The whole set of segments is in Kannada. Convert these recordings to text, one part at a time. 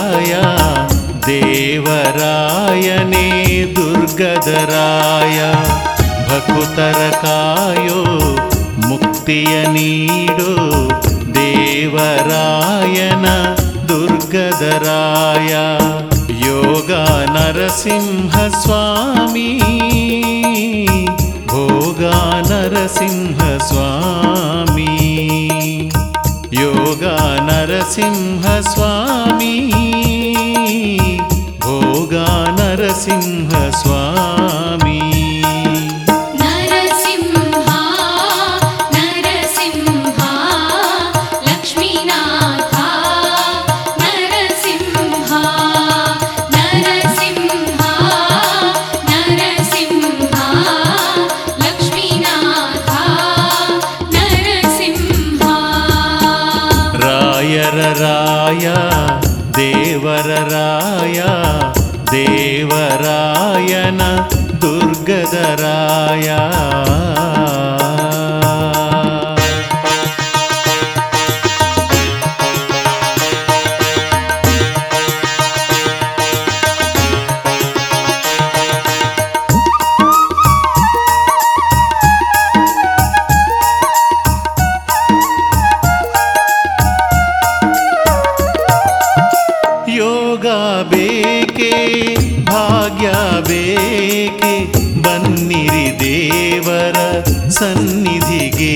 ದೇವರಾಯನೇ ದುರ್ಗದರಾಯ ಭಕುತರ ಕಾಯೋ ಮುಕ್ತಿಯ ನೀಡೋ ದೇವರಾಯನ ದುರ್ಗದರಾಯ ಯೋಗ ನರಸಿಂಹ ಸ್ವಾಮಿ ಭೋಗ ನರಸಿಂಹ ಸ್ವಾಮಿ ಯೋಗ ನರಸಿಂಹ ಸ್ವಾಮಿ ಭೋಗ ನರಸಿಂಹ ಸ್ವಾಮಿ ನರಸಿಂಹ ನರಸಿಂಹ ಲಕ್ಷ್ಮೀನಾಥ ನರಸಿಂಹ ನರಸಿಂಹ ನರಸಿಂಹ ಲಕ್ಷ್ಮೀನಾಥ ನರಸಿಂಹ ರಾಯರ ರಾಯ ದೇವರ ರಾಯ ದೇವರಾಯನ ದುರ್ಗದರಾಯ ಯೋಗ ಬೇಕೆ ಭಾಗ್ಯ ಬೇಕೆ ಬನ್ನಿರಿ ದೇವರ ಸನ್ನಿಧಿಗೆ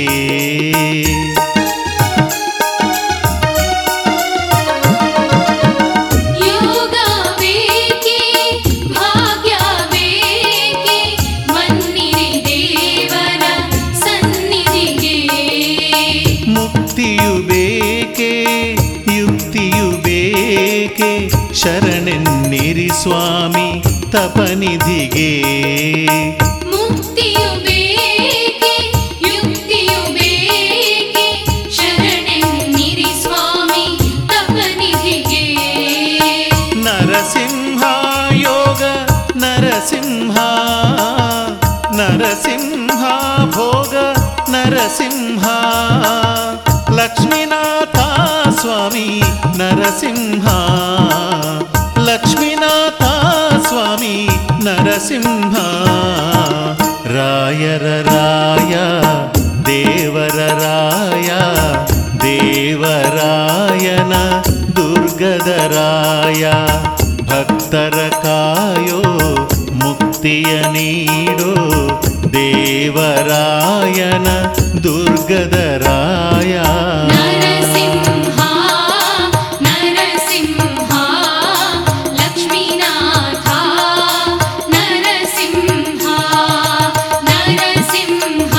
ಯೋಗ ಬೇಕೆ ಭಾಗ್ಯ ಬೇಕೆ ಬನ್ನಿರಿ ದೇವರ ಸನ್ನಿಧಿಗೆ ಮುಕ್ತಿಯು ಬೇಕೆ ಯುಕ್ತಿಯು ಬೇಕೆ ಶರಣೆನ್ನಿರಿ ಸ್ವಾಮಿ ತಪನಿಧಿಗೆ ಮುಕ್ತಿಯು ಬೇಕೆ ಯುಕ್ತಿಯು ಬೇಕೆ ಶರಣೆನ್ನಿರಿ ಸ್ವಾಮಿ ತಪನಿಧಿಗೆ ನರಸಿಂಹ ಯೋಗ ನರಸಿಂಹ ನರಸಿಂಹ ಭೋಗ ನರಸಿಂಹ ಲಕ್ಷ್ಮೀನಾಥ ಸ್ವಾಮಿ ನರಸಿಂಹ ಲಕ್ಷ್ಮೀನಾಥ ಸ್ವಾಮಿ ನರಸಿಂಹ ರಾಯರ ರಾಯ ದೇವರ ರಾಯ ದೇವರಾಯನ ದುರ್ಗದರಾಯ ಭಕ್ತರ ಕಾಯೋ ಮುಕ್ತಿಯ ನೀಡೋ ದೇವರಾಯನ ದುರ್ಗದರಾಯ ನರಸಿಂಹ ನರಸಿಂಹ ಲಕ್ಷ್ಮೀನಾಥ ನರಸಿಂಹ ನರಸಿಂಹ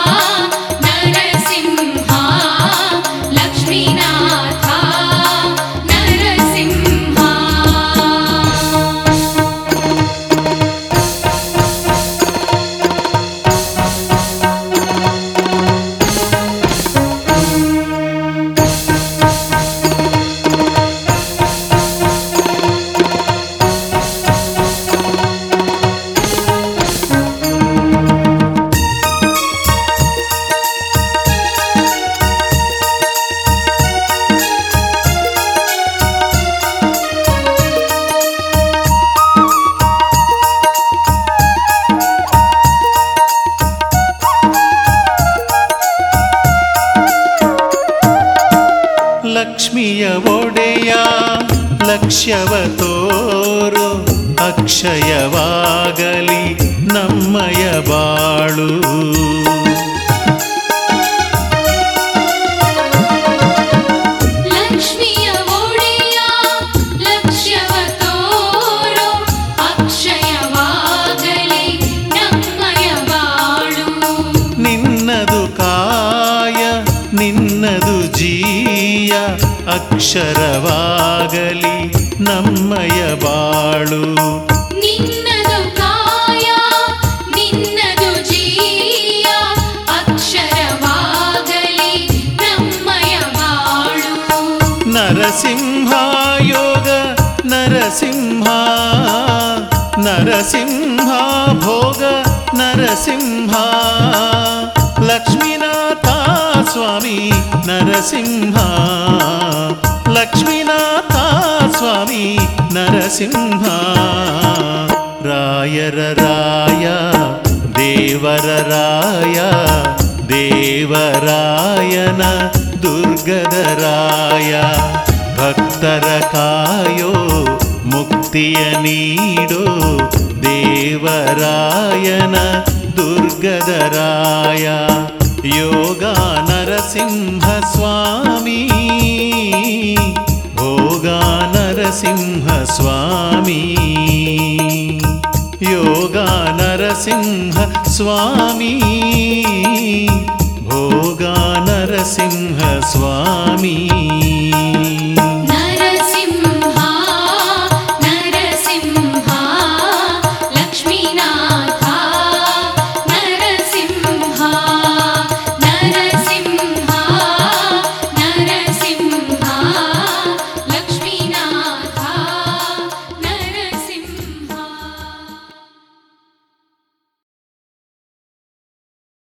ನರಸಿಂಹ ಲಕ್ಷ್ಮೀನಾಥ ನರಸಿಂಹ ಲಕ್ಷ್ಮಿಯ ಒಡೆಯ ಲಕ್ಷ್ಯವ ತೋರು ಅಕ್ಷಯವಾಗಲಿ ನಮ್ಮಯ ಬಾಳು ಲಕ್ಷ್ಮಿಯ ಒಡೆಯ ಲಕ್ಷ್ಯವ ತೋರೋ ಅಕ್ಷಯವಾಗಲಿ ನಮ್ಮಯ ಬಾಳು ನಿನ್ನದು ಕಾಯ ನಿನ್ನದು ಜೀಯ ಅಕ್ಷರವಾಗಲಿ ನಮ್ಮಯ ಬಾಳು ನಿನ್ನದು ಕಾಯ ನಿನ್ನದು ಜೀಯ ಅಕ್ಷರವಾಗಲಿ ನಮ್ಮಯ ಬಾಳು ನರಸಿಂಹ ಯೋಗ ನರಸಿಂಹ ನರಸಿಂಹ ಭೋಗ ನರಸಿಂಹ ಲಕ್ಷ್ಮೀನಾಥ ಸ್ವಾಮಿ ನರಸಿಂಹ ಲಕ್ಷ್ಮೀನಾಥ ಸ್ವಾಮಿ ಸ್ವಾಮಿ ನರಸಿಂಹ ರಾಯರ ರಾಯ ದೇವರ ರಾಯ ದೇವರಾಯನ ದುರ್ಗದ ರಾಯ ಭಕ್ತರ ಕಾಯೋ ಮುಕ್ತಿಯ ನೀಡೋ ದೇವರಾಯನ ದುರ್ಗದ ರಾಯ ಯೋಗ ನರಸಿಂಹ ಸ್ವಾಮಿ ಭೋಗ ನರಸಿಂಹ ಸ್ವಾಮಿ ಯೋಗ ನರಸಿಂಹ ಸ್ವಾಮಿ ಭೋಗ ನರಸಿಂಹ ಸ್ವಾಮಿ